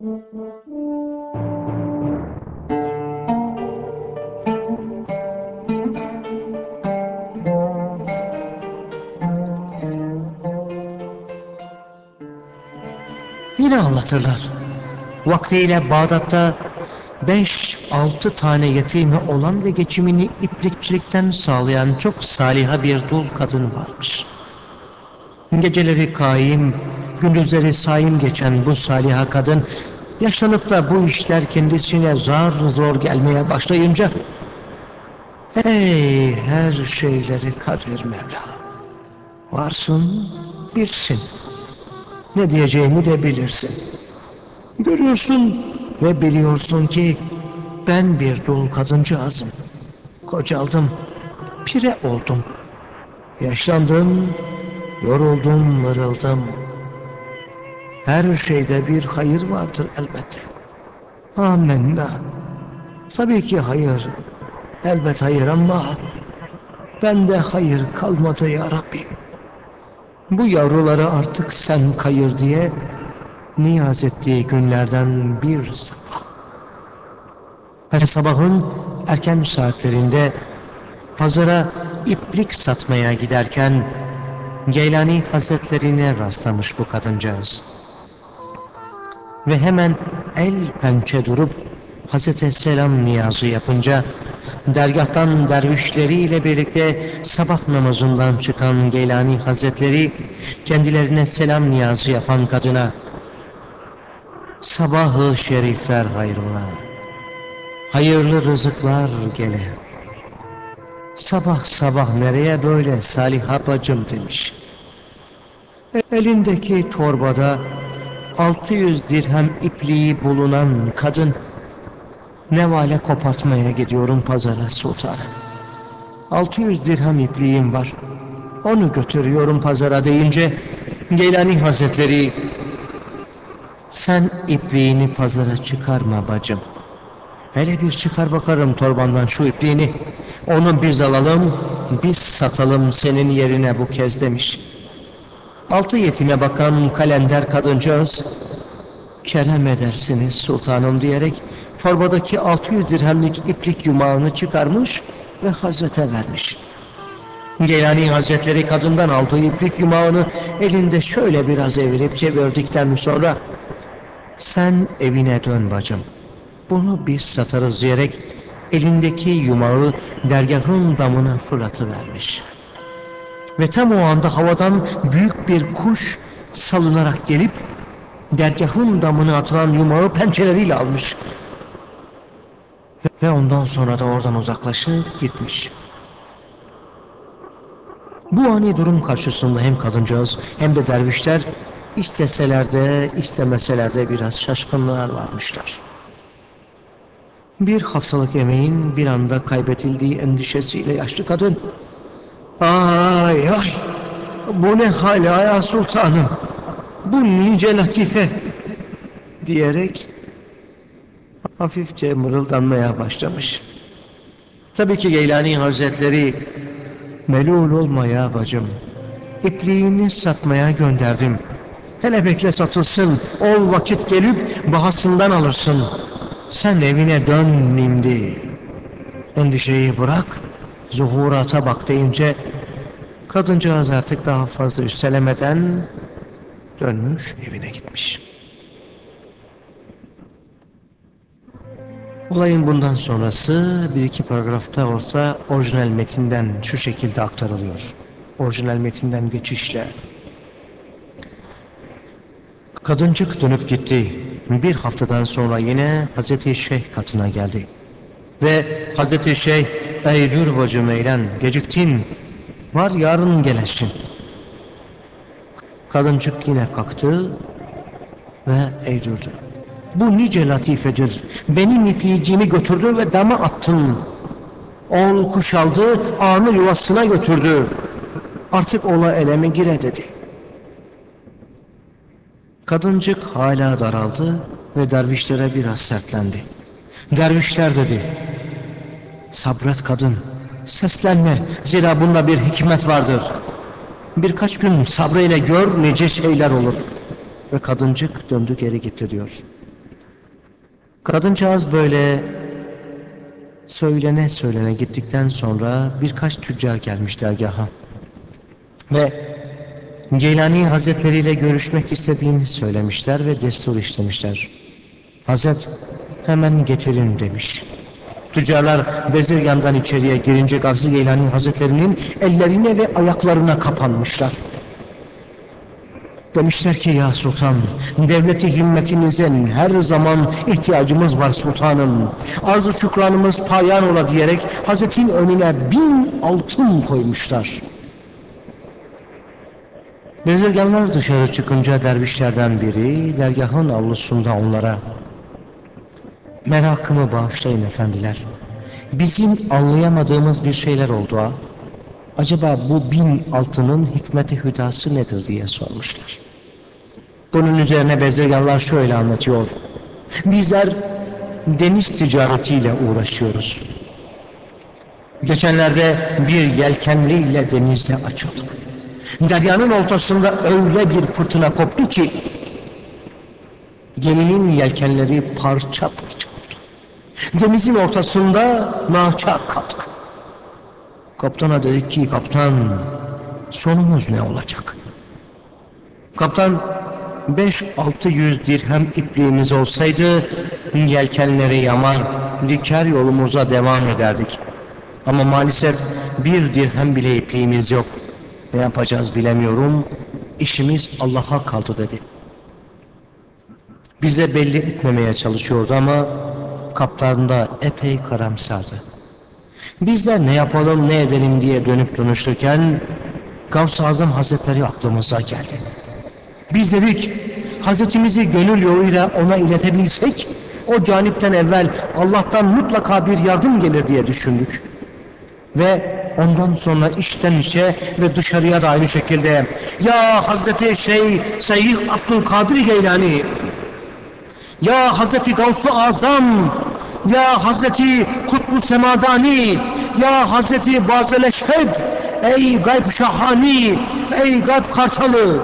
Yine anlatırlar. Vaktiyle Bağdat'ta 5-6 tane yetimi olan ve geçimini iplikçilikten sağlayan çok saliha bir dul kadın varmış. Geceleri kaim, gündüzleri saim geçen bu saliha kadın, yaşlanıp da bu işler kendisine zar zor gelmeye başlayınca, ey her şeyleri kadir Mevla, varsın bilsin, ne diyeceğimi de bilirsin. Görüyorsun ve biliyorsun ki ben bir dul kadıncağızım. Kocaldım, pire oldum. Yaşlandım, yoruldum, mırıldım. Her şeyde bir hayır vardır elbette. Amenna. Tabii ki hayır, elbet hayır ama bende hayır kalmadı ya Rabbi. Bu yavruları artık sen kayır diye niyaz ettiği günlerden bir sabah. Ve sabahın erken saatlerinde pazara iplik satmaya giderken Geylani Hazretlerine rastlamış bu kadıncağız. Ve hemen el pençe durup Hazreti Selam niyazı yapınca dergahtan dervişleriyle birlikte sabah namazından çıkan Geylani Hazretleri kendilerine selam niyazı yapan kadına sabah-ı şerifler hayrola, hayırlı rızıklar gele, sabah sabah nereye böyle Saliha bacım demiş. Elindeki torbada 600 dirhem ipliği bulunan kadın, nevale kopartmaya gidiyorum pazara sultanım. 600 dirhem ipliğim var, onu götürüyorum pazara deyince Geylani Hazretleri, sen ipliğini pazara çıkarma bacım. Hele bir çıkar bakarım torbandan şu ipliğini. Onu biz alalım, biz satalım senin yerine bu kez demiş. 6 yetime bakan kalender kadıncağız, kerem edersiniz sultanım diyerek torbadaki 600 dirhemlik iplik yumağını çıkarmış ve Hazrete vermiş. Geylani Hazretleri kadından aldığı iplik yumağını elinde şöyle biraz evirip çevirdikten sonra sen evine dön bacım, bunu biz satarız diyerek elindeki yumağı dergahın damına fırlatıvermiş. Ve tam o anda havadan büyük bir kuş salınarak gelip dergahın damına atılan yumağı pençeleriyle almış. Ve ondan sonra da oradan uzaklaşıp gitmiş. Bu ani durum karşısında hem kadıncağız hem de dervişler isteseler de istemeseler de biraz şaşkınlığa varmışlar. Bir haftalık emeğin bir anda kaybedildiği endişesiyle yaşlı kadın, ay ay, bu ne hal ya sultanım, bu nice latife diyerek hafifçe mırıldanmaya başlamış. Tabii ki Geylani Hazretleri, melul olma ya bacım, ipliğini satmaya gönderdim, hele bekle satılsın, ol vakit gelip bahasından alırsın, sen evine dön nimdi, endişeyi bırak, zuhurata bak deyince kadıncağız artık daha fazla üstelemeden dönmüş evine gitmiş. Olayın bundan sonrası bir iki paragrafta olsa orijinal metinden şu şekilde aktarılıyor. Orijinal metinden geçişle. Kadıncık dönüp gitti. Bir haftadan sonra yine Hazreti Şeyh katına geldi. Ve Hazreti Şeyh, ey dur bacım eğlen, geciktin, var yarın gelesin. Kadıncık yine kalktı ve eğdirdi. Bu nice latifedir, benim ipliğimi götürdü ve dama attın. Ol kuş aldı, ağını yuvasına götürdü. Artık ola eleme gire dedi. Kadıncık hala daraldı ve dervişlere biraz sertlendi. Dervişler dedi, sabret kadın, seslenme, zira bunda bir hikmet vardır. Birkaç gün sabrıyla gör nice şeyler olur. Ve kadıncık döndü geri gitti diyor. Kadıncağız böyle söylene söylene gittikten sonra birkaç tüccar gelmiş dergaha ve Geylani Hazretleri ile görüşmek istediğini söylemişler ve destur istemişler. Hazret hemen getirin demiş. Tüccarlar Bezirgan'dan içeriye girince Gavs-ı Geylani Hazretlerinin ellerine ve ayaklarına kapanmışlar. Demişler ki ya sultan, devleti himmetinize her zaman ihtiyacımız var sultanım. Arz-ı şükranımız payan ola diyerek Hazretin önüne 1000 altın koymuşlar. Bezirganlar dışarı çıkınca dervişlerden biri dergahın avlusunda onlara merakımı bağışlayın efendiler. Bizim anlayamadığımız bir şeyler oldu ha. Acaba bu 1000 altının hikmeti hüdası nedir diye sormuşlar. Bunun üzerine bezirganlar şöyle anlatıyor. Bizler deniz ticaretiyle uğraşıyoruz. Geçenlerde bir yelkenliyle denizde açıldık. Deryanın ortasında öyle bir fırtına koptu ki geminin yelkenleri parça parça oldu. Denizin ortasında naçar kaldık. Kaptana dedik ki kaptan sonumuz ne olacak? Kaptan 5-600 dirhem ipliğimiz olsaydı yelkenleri yamar diker yolumuza devam ederdik. Ama maalesef bir dirhem bile ipliğimiz yok. Ne yapacağız bilemiyorum. İşimiz Allah'a kaldı dedi. Bize belli etmemeye çalışıyordu ama kaptan da epey karamsardı. Bizler ne yapalım ne edelim diye dönüp konuşurken Gavs-ı Azam Hazretleri aklımıza geldi. Biz dedik Hazretimizi gönül yoluyla ona iletebilsek o canipten evvel Allah'tan mutlaka bir yardım gelir diye düşündük. Ve ondan sonra içten içe ve dışarıya da aynı şekilde ya Hazreti Seyyid Abdülkadir Geylani, ya Hazreti Gavs-ı Azam, ya Hazreti Kutbu Semadani, ya Hazreti Bazeleşhed, ey gayb şahani, ey gayb kartalı,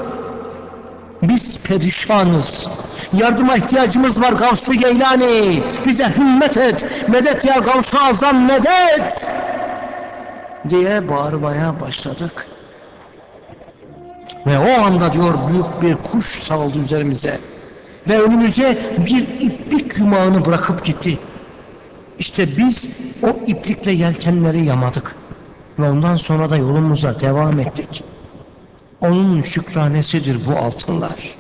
biz perişanız, yardıma ihtiyacımız var Gavs-ı Geylani, bize himmet et, medet ya Gavs-ı Azam medet diye bağırmaya başladık. Ve o anda diyor büyük bir kuş saldı üzerimize ve önümüze bir iplik yumağını bırakıp gitti. İşte biz o iplikle yelkenleri yamadık ve ondan sonra da yolumuza devam ettik. Onun şükranesidir bu altınlar.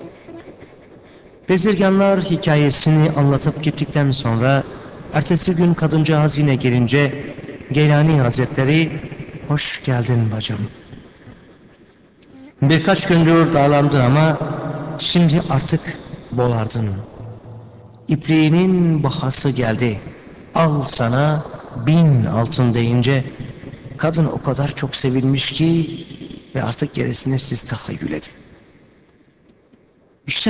Bezirganlar hikayesini anlatıp gittikten sonra ertesi gün kadıncağız yine gelince Geylani Hazretleri hoş geldin bacım. Birkaç gündür dağlandı ama şimdi artık bolardın. İpliğinin bahası geldi. Al sana 1000 altın deyince kadın o kadar çok sevilmiş ki ve artık gerisini siz tahayyül edin. İşte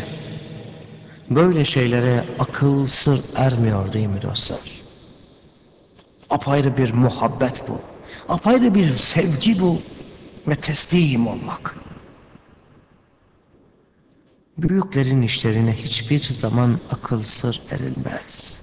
böyle şeylere akıl sır ermiyor değil mi dostlar? Apayrı bir muhabbet bu. Apayrı bir sevgi bu. Ve teslim olmak. Büyüklerin işlerine hiçbir zaman akıl sır erilmez.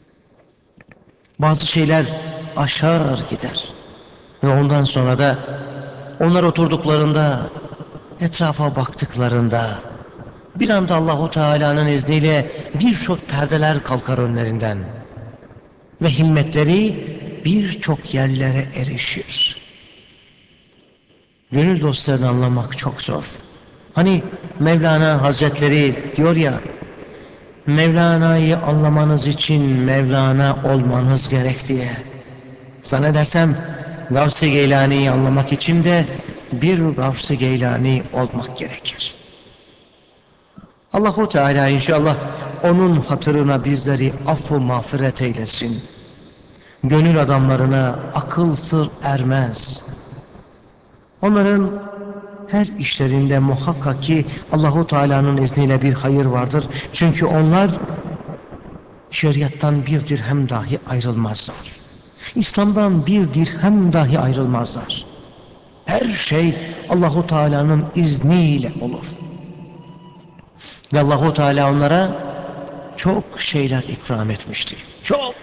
Bazı şeyler aşar gider. Ve ondan sonra da onlar oturduklarında, etrafa baktıklarında bir anda Allahu Teala'nın izniyle birçok perdeler kalkar önlerinden. Ve himmetleri birçok yerlere erişir. Gönül dostlarını anlamak çok zor. Hani Mevlana Hazretleri diyor ya, Mevlana'yı anlamanız için Mevlana olmanız gerek diye. Zannedersem Gavs-ı Geylani'yi anlamak için de bir Gavs-ı Geylani olmak gerekir. Allahu Teala inşallah onun hatırına bizleri affı mağfiret eylesin. Gönül adamlarına akıl sır ermez. Onların her işlerinde muhakkak ki Allahu Teala'nın izniyle bir hayır vardır. Çünkü onlar şeriattan bir dirhem dahi ayrılmazlar. İslam'dan bir dirhem dahi ayrılmazlar. Her şey Allahu Teala'nın izniyle olur. Ve Allahu Teala onlara çok şeyler ikram etmişti. Çok.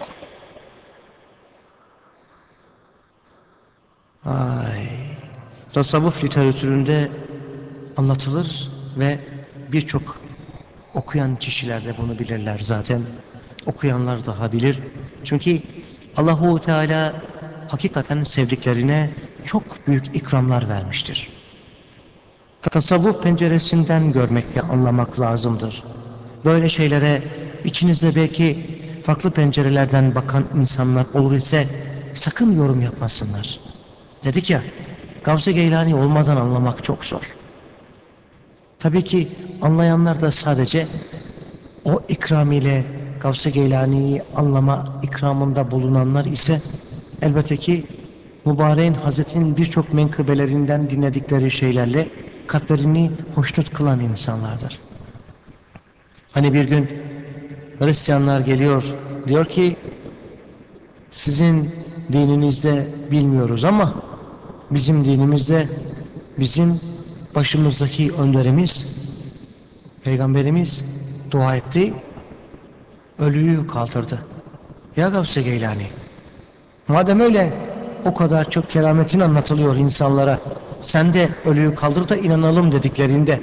Ay. Tasavvuf literatüründe anlatılır ve birçok okuyan kişiler de bunu bilirler zaten. Okuyanlar daha bilir. Çünkü Allahu Teala hakikaten sevdiklerine çok büyük ikramlar vermiştir. Tasavvuf penceresinden görmek ve anlamak lazımdır. Böyle şeylere içinizde belki farklı pencerelerden bakan insanlar olur ise sakın yorum yapmasınlar. Dedik ya, Gavs-ı Geylani olmadan anlamak çok zor. Tabii ki anlayanlar da sadece o ikram ile Gavs-ı Geylani'yi anlama ikramında bulunanlar ise elbette ki mübareğin Hazretin birçok menkıbelerinden dinledikleri şeylerle kalplerini hoşnut kılan insanlardır. Hani bir gün Hristiyanlar geliyor, diyor ki sizin dininizde bilmiyoruz ama bizim dinimizde bizim başımızdaki önderimiz, Peygamberimiz dua etti, ölüyü kaldırdı. Ya Gavs-ı Geylani, madem öyle o kadar çok kerametin anlatılıyor insanlara, sen de ölüyü kaldır da inanalım dediklerinde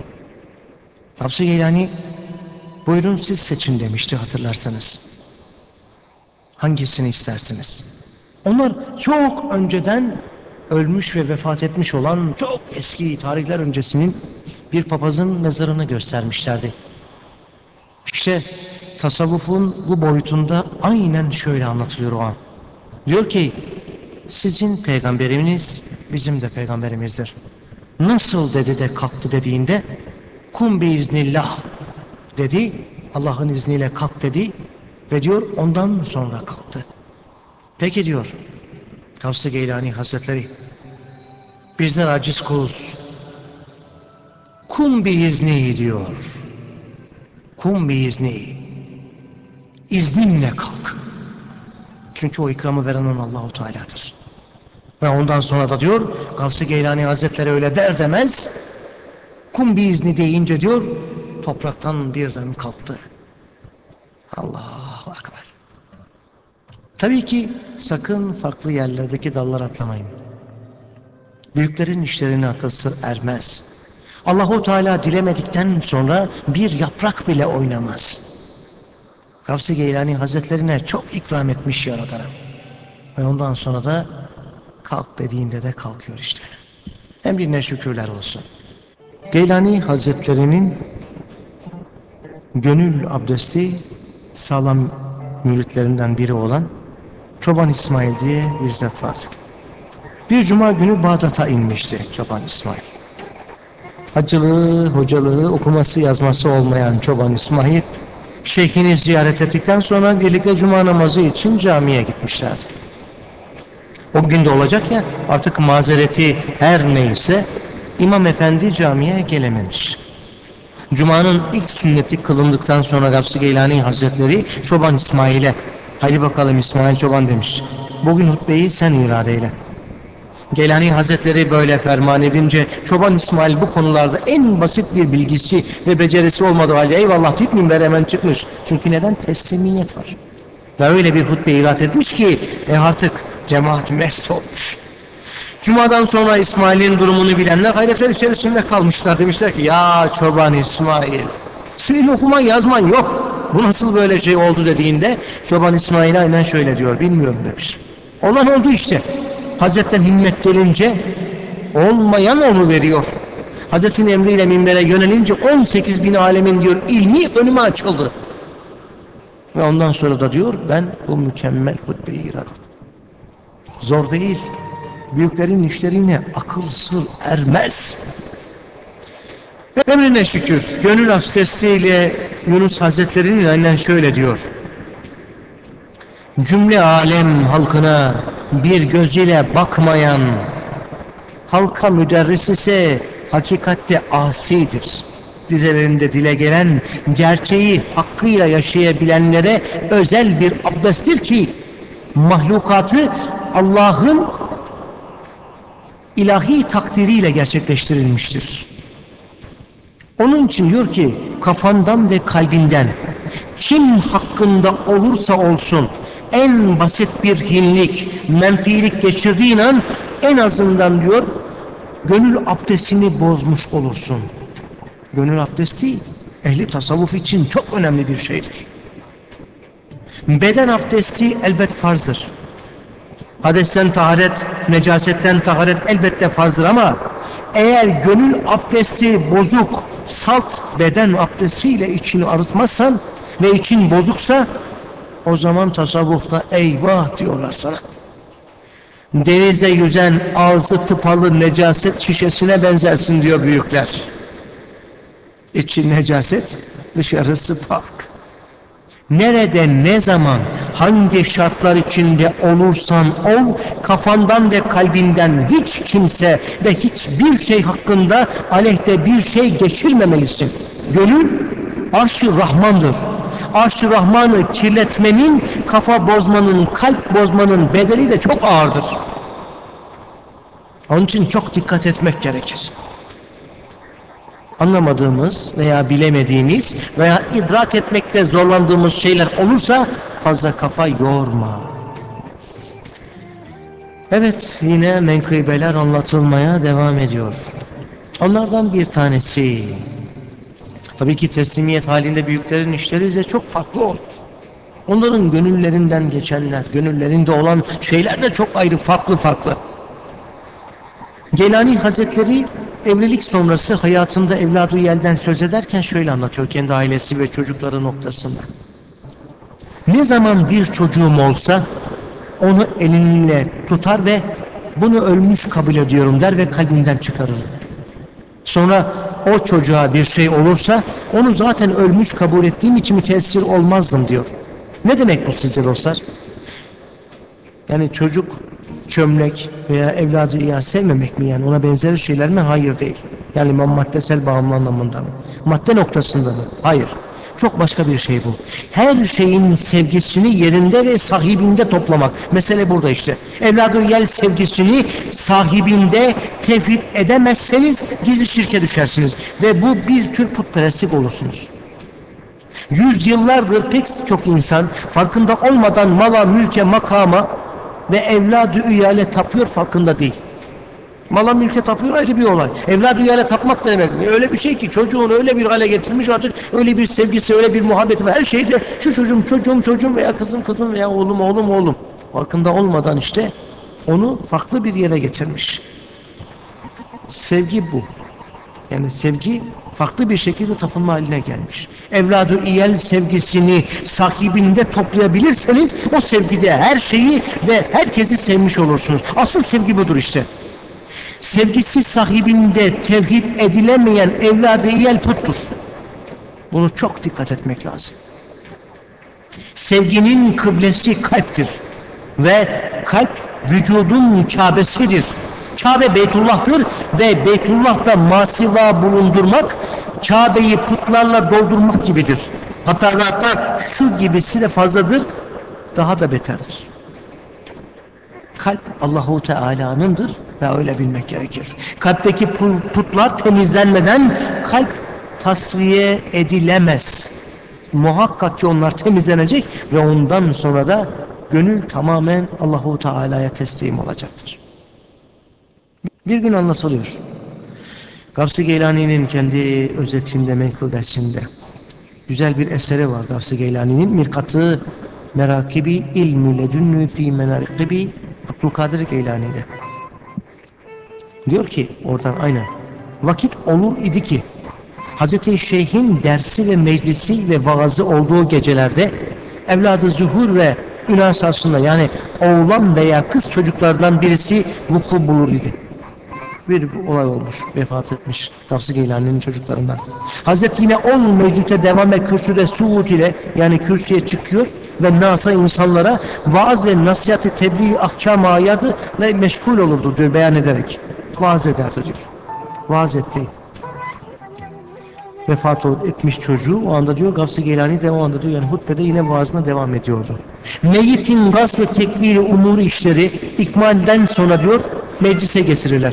Gavs-ı Geylani buyurun siz seçin demişti hatırlarsanız. Hangisini istersiniz? Onlar çok önceden ölmüş ve vefat etmiş olan çok eski tarihler öncesinin bir papazın mezarını göstermişlerdi. İşte tasavvufun bu boyutunda aynen şöyle anlatılıyor o an. Diyor ki sizin peygamberiniz bizim de peygamberimizdir. Nasıl dedi de kalktı dediğinde kum biiznillah dedi, Allah'ın izniyle kalk dedi ve diyor ondan sonra kalktı. Peki diyor Gavs-ı Geylani Hazretleri, bizler aciz kuluz. Kum biizni diyor. Kum biizni. İzninle kalk. Çünkü o ikramı veren Allahu Teala'dır. Ve ondan sonra da diyor Gavs-ı Geylani Hazretleri öyle der demez kum biizni deyince diyor topraktan birden kalktı. Allahu Ekber. Tabii ki sakın farklı yerlerdeki dallar atlamayın. Büyüklerin işlerine akıl sır ermez. Allahu Teala dilemedikten sonra bir yaprak bile oynamaz. Gavs-ı Geylani Hazretlerine çok ikram etmiş Yaradan'a. Ve ondan sonra da kalk dediğinde de kalkıyor işte. Emrine şükürler olsun. Geylani Hazretlerinin gönül abdesti sağlam müritlerinden biri olan Çoban İsmail diye bir zat var. Bir cuma günü Bağdat'a inmişti Çoban İsmail. Hacılığı, hocalığı, okuması yazması olmayan Çoban İsmail, şeyhini ziyaret ettikten sonra birlikte cuma namazı için camiye gitmişlerdi. O gün de olacak ya, artık mazereti her neyse İmam Efendi camiye gelememiş. Cuma'nın ilk sünneti kılındıktan sonra Gavs-ı Geylani Hazretleri Çoban İsmail'e haydi bakalım İsmail Çoban demiş. Bugün hutbeyi sen irade eyle. Geylani Hazretleri böyle ferman edince Çoban İsmail bu konularda en basit bir bilgisi ve becerisi olmadığı halde eyvallah deyip minbere hemen çıkmış. Çünkü neden? Teslimiyet var. Ve öyle bir hutbe irade etmiş ki artık cemaat mest olmuş. Cuma'dan sonra İsmail'in durumunu bilenler hayretler içerisinde kalmışlar. Demişler ki ya Çoban İsmail senin okuman yazman yok. Bu nasıl böyle şey oldu dediğinde Çoban İsmail aynen şöyle diyor, bilmiyorum demiş. Olan oldu işte. Hazretten himmet gelince olmayan onu veriyor. Hazretin emriyle minbere yönelince 18 bin alemin diyor ilmi önüme açıldı. Ve ondan sonra da diyor ben bu mükemmel hutbeyi irade ettim. Zor değil. Büyüklerin işlerine akıl sır ermez. Emrine şükür. Gönül abdestiyle Yunus Hazretleri'nin aynen şöyle diyor. Cümle alem halkına bir gözüyle bakmayan halka müderris ise hakikatte asidir. Dizelerinde dile gelen gerçeği hakkıyla yaşayabilenlere özel bir abdesttir ki mahlukatı Allah'ın ilahi takdiriyle gerçekleştirilmiştir. Onun için diyor ki kafandan ve kalbinden kim hakkında olursa olsun en basit bir hinlik, menfilik geçirdiğin an en azından diyor gönül abdestini bozmuş olursun. Gönül abdesti ehli tasavvuf için çok önemli bir şeydir. Beden abdesti elbet farzdır. Hadesten taharet, necasetten taharet elbette farzdır ama eğer gönül abdesti bozuk, salt beden abdestiyle içini arıtmazsan ve için bozuksa o zaman tasavvufta eyvah diyorlar sana. Denizde yüzen ağzı tıpalı necaset şişesine benzersin diyor büyükler. İçi necaset, dışarısı pak. Nerede, ne zaman, hangi şartlar içinde olursan ol, kafandan ve kalbinden hiç kimse ve hiçbir şey hakkında aleyhte bir şey geçirmemelisin. Gönül arş-ı Rahman'dır. Arş-ı Rahman'ı kirletmenin, kafa bozmanın, kalp bozmanın bedeli de çok ağırdır. Onun için çok dikkat etmek gerekir. Anlamadığımız veya bilemediğimiz veya idrak etmekte zorlandığımız şeyler olursa fazla kafa yorma. Evet, yine menkıbeler anlatılmaya devam ediyor. Onlardan bir tanesi, tabii ki teslimiyet halinde büyüklerin işleri de çok farklı olur. Onların gönüllerinden geçenler, gönüllerinde olan şeyler de çok ayrı, farklı. Geylani Hazretleri evlilik sonrası hayatında evladı yelden söz ederken şöyle anlatıyor kendi ailesi ve çocukları noktasında. Ne zaman bir çocuğum olsa onu elinle tutar ve bunu ölmüş kabul ediyorum der ve kalbimden çıkarırım. Sonra o çocuğa bir şey olursa onu zaten ölmüş kabul ettiğim için müteessir olmazdım diyor. Ne demek bu size dostlar? Yani çocuk çömlek veya evladı iyi sevmemek mi, yani ona benzer şeyler mi? Hayır, değil. Yani maddesel bağımlı anlamında mı? Madde noktasında mı? Hayır. Çok başka bir şey bu. Her şeyin sevgisini yerinde ve sahibinde toplamak. Mesele burada işte. Evladı yel sevgisini sahibinde tevhid edemezseniz gizli şirke düşersiniz. Ve bu bir tür putperestlik olursunuz. Yüzyıllardır pek çok insan farkında olmadan mala, mülke, makama ve evladı üyale tapıyor, farkında değil. Mala mülke tapıyor ayrı bir olay. Evladı üyale tapmak ne demek? Öyle bir şey ki çocuğunu öyle bir hale getirmiş artık, öyle bir sevgisi, öyle bir muhabbeti var. Her şeyde şu çocuğum veya kızım veya oğlum. Farkında olmadan işte onu farklı bir yere getirmiş. Sevgi bu. Yani sevgi farklı bir şekilde tapınma haline gelmiş. Evladı iyal sevgisini sahibinde toplayabilirseniz o sevgide her şeyi ve herkesi sevmiş olursunuz. Asıl sevgi budur işte. Sevgisi sahibinde tevhid edilemeyen evladı iyal puttur. Bunu çok dikkat etmek lazım. Sevginin kıblesi kalptir ve kalp vücudun Kâbesidir. Kabe Beytullah'tır ve Beytullah'ta masiva bulundurmak Kabe'yi putlarla doldurmak gibidir. Hatta şu gibisi de fazladır, daha da beterdir. Kalp Allahu Teala'nındır ve öyle bilmek gerekir. Kalpteki putlar temizlenmeden kalp tasfiye edilemez. Muhakkak ki onlar temizlenecek ve ondan sonra da gönül tamamen Allahu Teala'ya teslim olacaktır. Bir gün anlatılıyor. Gavs-ı Geylani'nin kendi özetinde, menkıbesinde güzel bir eseri var Gavs-ı Geylani'nin. Mirkat-ı Merakibi ilmü lecünnü fî menarikibi Abdülkadir Geylani'de. Diyor ki oradan aynen. Vakit olur idi ki Hazreti Şeyh'in dersi ve meclisi ve vaazı olduğu gecelerde evladı zuhur ve ünasasında, yani oğlan veya kız çocuklardan birisi vuku bulur idi. Bir olay olmuş, vefat etmiş Gavs-ı Geylani'nin çocuklarından. Hazreti yine ol mevcute devame kürsüde suud ile, yani kürsüye çıkıyor ve nasa, insanlara vaaz ve nasihat-ı tebliğ ahkam-ı ayadı ve meşgul olurdu diyor, beyan ederek. Vaaz ederdi diyor. Vaaz etti. Vefat etmiş çocuğu o anda diyor, Gavs-ı Geylani de o anda diyor, yani hutbede yine vaazına devam ediyordu. Meyyitin gaz ve tekviri umuru işleri ikmalden sonra diyor meclise getirirler.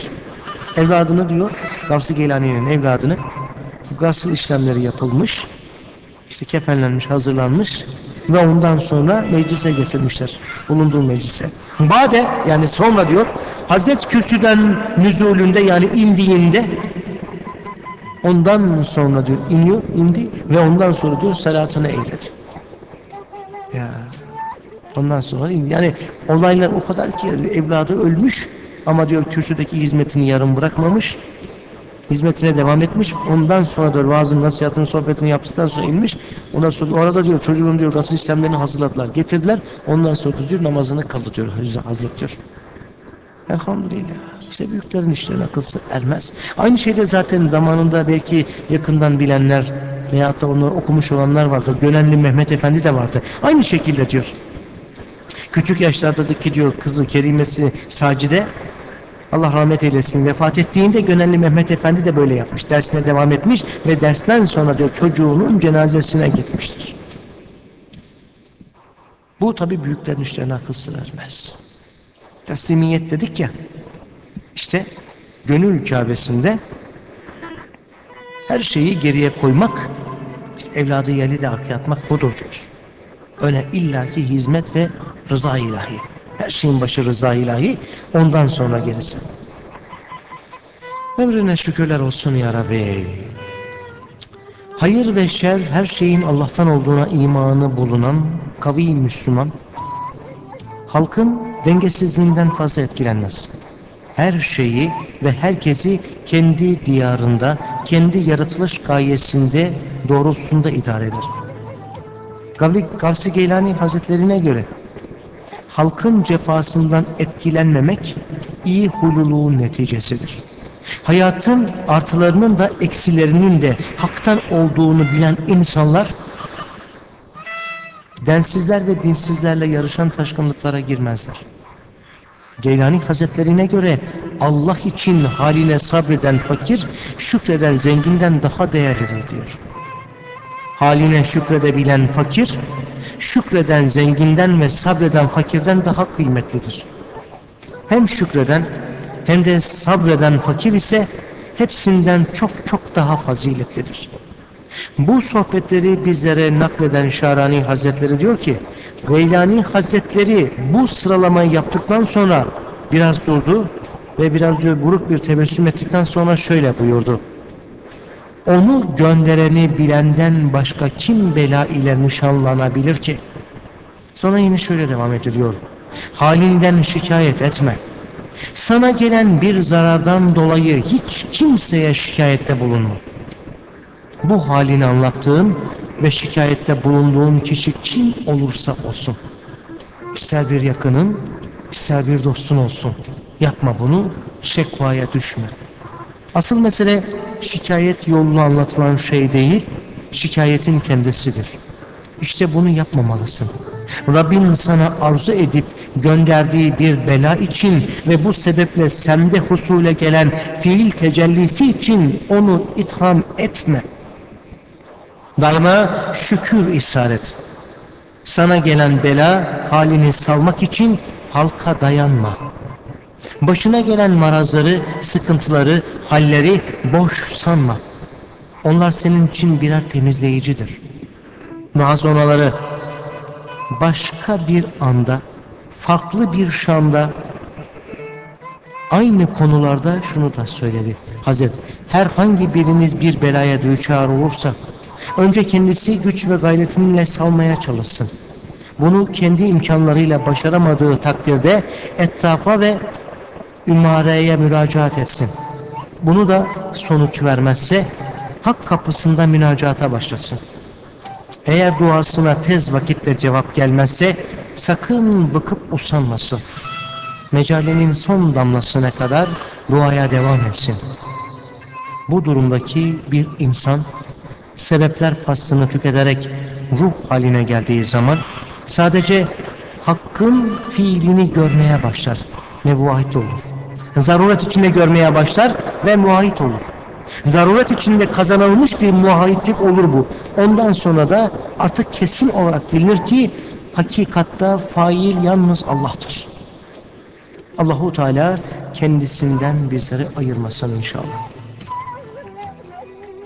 Evladını diyor, Gavs-ı Geylani'nin evladını, gazlı işlemleri yapılmış, İşte kefenlenmiş, hazırlanmış ve ondan sonra meclise getirmişler. Bulunduğu meclise. Bade yani sonra diyor Hazret Kürsü'den nüzulünde yani indiğinde ondan sonra diyor indi ve ondan sonra diyor salatını eyledi. Ya ondan sonra indi. Yani olaylar o kadar ki evladı ölmüş ama diyor kürsüdeki hizmetini yarım bırakmamış. Hizmetine devam etmiş. Ondan sonra da vaazın nasihatını sohbetini yaptıktan sonra inmiş. Ondan sonra orada diyor çocuğun diyor gazı işlemlerini hazırladılar. Getirdiler. Ondan sonra diyor namazını kıldı diyor Hazret diyor. Elhamdülillah. İşte büyüklerin işlerine akılsı ermez. Aynı şeyde zaten zamanında belki yakından bilenler veyahut da onları okumuş olanlar vardı. Gönenli Mehmet Efendi de vardı. Aynı şekilde diyor. Küçük yaşlardaki diyor kızı Kerimesi Sacide Allah rahmet eylesin vefat ettiğinde Gönenli Mehmet Efendi de böyle yapmış. Dersine devam etmiş ve dersten sonra diyor çocuğunun cenazesine gitmiştir. Bu tabi büyüklerin işlerine akıl sır ermez. Teslimiyet dedik ya. İşte gönül Kabe'sinde her şeyi geriye koymak, işte evladı yeli de arkaya atmak budur diyor. Öne illaki hizmet ve rıza ilahi. Her şeyin başı rıza ilahi, ondan sonra gerisi. Emrine şükürler olsun ya Rabbi. Hayır ve şer her şeyin Allah'tan olduğuna imanı bulunan kavi Müslüman, halkın dengesizliğinden fazla etkilenmez. Her şeyi ve herkesi kendi diyarında, kendi yaratılış gayesinde, doğrultusunda idare eder. Gavsi Geylani Hazretlerine göre halkın cefasından etkilenmemek iyi huyluluğun neticesidir. Hayatın artılarının da eksilerinin de haktan olduğunu bilen insanlar densizler ve dinsizlerle yarışan taşkınlıklara girmezler. Geylani Hazretlerine göre Allah için haline sabreden fakir, şükreden zenginden daha değerlidir diyor. Haline şükredebilen fakir, şükreden zenginden ve sabreden fakirden daha kıymetlidir. Hem şükreden hem de sabreden fakir ise hepsinden çok çok daha faziletlidir. Bu sohbetleri bizlere nakleden Şarani Hazretleri diyor ki, Geylani Hazretleri bu sıralamayı yaptıktan sonra biraz durdu ve biraz buruk bir tebessüm ettikten sonra şöyle buyurdu. Onu göndereni bilenden başka kim bela ile nişanlanabilir ki? Sonra yine şöyle devam ediyor. Halinden şikayet etme. Sana gelen bir zarardan dolayı hiç kimseye şikayette bulunma. Bu halini anlattığın ve şikayette bulunduğun kişi kim olursa olsun. İster bir yakının, ister bir dostun olsun. Yapma bunu, şekvaya düşme. Asıl mesele şikayet yolunu anlatılan şey değil, şikayetin kendisidir. İşte bunu yapmamalısın. Rabbin sana arzu edip gönderdiği bir bela için ve bu sebeple sende husule gelen fiil tecellisi için onu itham etme. Daima şükür ihsar et. Sana gelen bela halini salmak için halka dayanma. Başına gelen marazları, sıkıntıları, halleri boş sanma. Onlar senin için birer temizleyicidir. Muazzonaları başka bir anda, farklı bir şanda, aynı konularda şunu da söyledi. Hazret, herhangi biriniz bir belaya düçar olursa, önce kendisi güç ve gayretinle salmaya çalışsın. Bunu kendi imkanlarıyla başaramadığı takdirde etrafa ve ümareye müracaat etsin. Bunu da sonuç vermezse hak kapısında münacata başlasın. Eğer duasına tez vakitte cevap gelmezse sakın bıkıp usanmasın. Mecalenin son damlasına kadar duaya devam etsin. Bu durumdaki bir insan sebepler faslını tükederek ruh haline geldiği zaman sadece hakkın fiilini görmeye başlar ve muvahhid olur. Zaruret içinde görmeye başlar ve muvahhid olur. Zaruret içinde kazanılmış bir muvahhidlik olur bu. Ondan sonra da artık kesin olarak bilinir ki hakikatta fail yalnız Allah'tır. Allahu Teala kendisinden bizleri ayırmasın inşallah.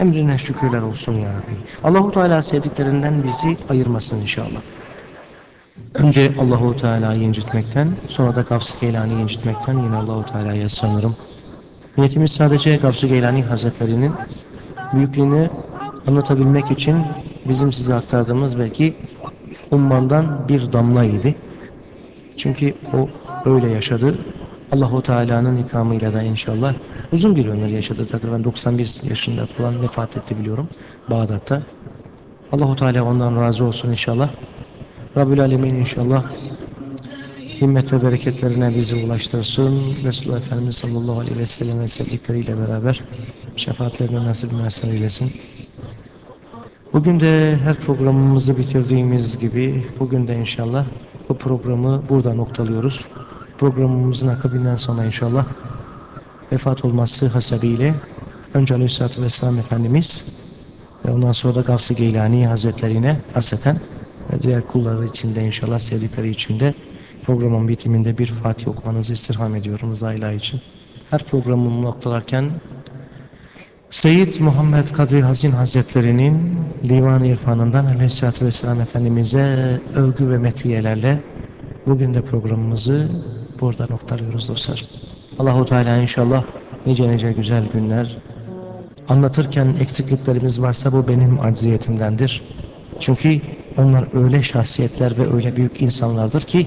Emrine şükürler olsun ya Rabbi. Allahu Teala sevdiklerinden bizi ayırmasın inşallah. Önce Allahu Teala'yı incitmekten, sonra da Gavs-ı Geylani'yi incitmekten yine Allahu Teala'ya sığınırım. Niyetimiz sadece Gavs-ı Geylani Hazretleri'nin büyüklüğünü anlatabilmek için bizim size aktardığımız belki ummandan bir damlaydı. Çünkü o öyle yaşadı. Allahu Teala'nın ikramıyla da inşallah uzun bir ömür yaşadı. Takriben 91 yaşında falan vefat etti biliyorum Bağdat'ta. Allahu Teala ondan razı olsun inşallah. Rabbül Alemin inşallah himmet ve bereketlerine bizi ulaştırsın. Resulullah Efendimiz sallallahu aleyhi ve sellem ve sevdikleriyle beraber şefaatlerine nasip müessir eylesin. Bugün de her programımızı bitirdiğimiz gibi bugün de inşallah bu programı burada noktalıyoruz. Programımızın akıbinden sonra inşallah vefat olması hasebiyle önce Aleyhisselatü Vesselam Efendimiz ve ondan sonra da Gavs-ı Geylani Hazretlerine hasreten ve diğer kulları içinde inşallah sevdikleri içinde programın bitiminde bir Fatih okumanızı istirham ediyorum rıza ilahi için. Her programımı noktalarken Seyyid Muhammed Kadri Hazin Hazretleri'nin Divan-ı İrfan'ından Aleyhisselatü Vesselam Efendimiz'e övgü ve metiyelerle bugün de programımızı burada noktalıyoruz dostlar. Allahu Teala inşallah nice güzel günler. Anlatırken eksikliklerimiz varsa bu benim acziyetimdendir. Çünkü onlar öyle şahsiyetler ve öyle büyük insanlardır ki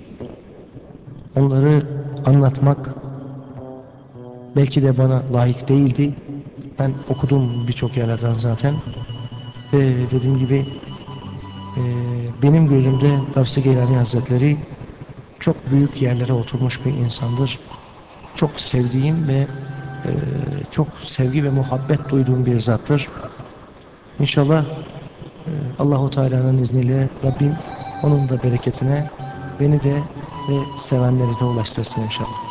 onları anlatmak belki de bana layık değildi. Ben okudum birçok yerlerden zaten. Dediğim gibi benim gözümde Gavs-ı Geylani Hazretleri çok büyük yerlere oturmuş bir insandır. Çok sevdiğim ve çok sevgi ve muhabbet duyduğum bir zattır. İnşallah Allahu Teala'nın izniyle Rabbim onun da bereketine beni de ve sevenleri de ulaştırsın inşallah.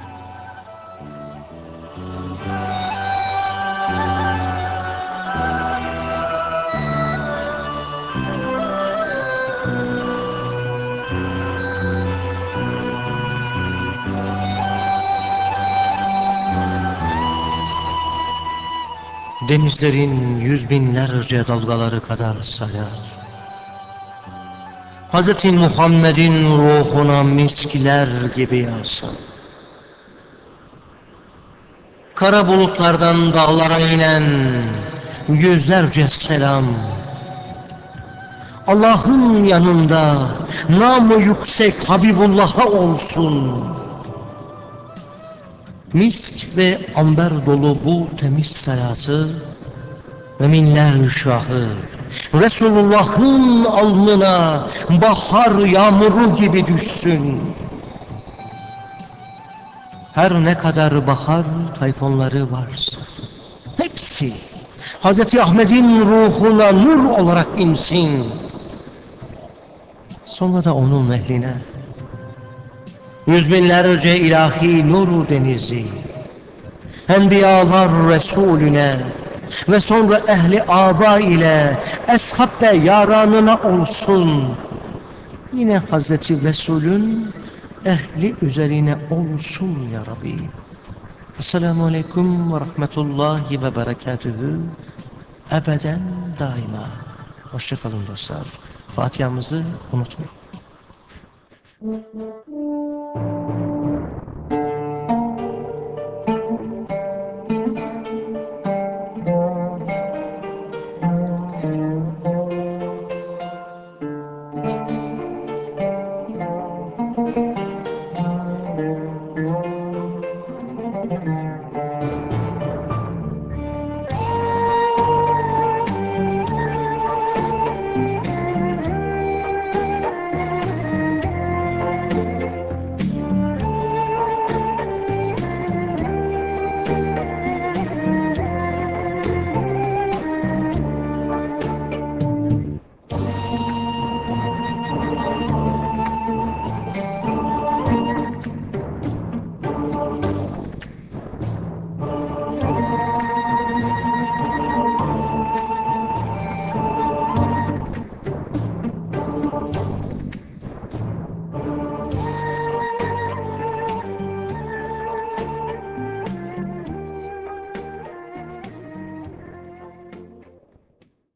Denizlerin yüz binlerce dalgaları kadar sarar. Hz. Muhammed'in ruhuna miskler gibi yansın. Kara bulutlardan dağlara inen yüzlerce selam. Allah'ın yanında namı yüksek Habibullah'a olsun. Misk ve amber dolu bu temiz salatı müminler şahı Resulullah'ın alnına bahar yağmuru gibi düşsün. Her ne kadar bahar tayfunları varsa hepsi Hz. Ahmet'in ruhuna nur olarak insin. Sonra da onun ehline yüz binlerce ilahi nur denizi, Enbiyalar Resulüne ve sonra ehli aba ile eshab ve yaranına olsun. Yine Hazreti Resulün ehli üzerine olsun ya Rabbi. Esselamu Aleyküm ve Rahmetullahi ve Berekatühü. Ebeden daima. Hoşçakalın dostlar. Fatiha'mızı unutmayın.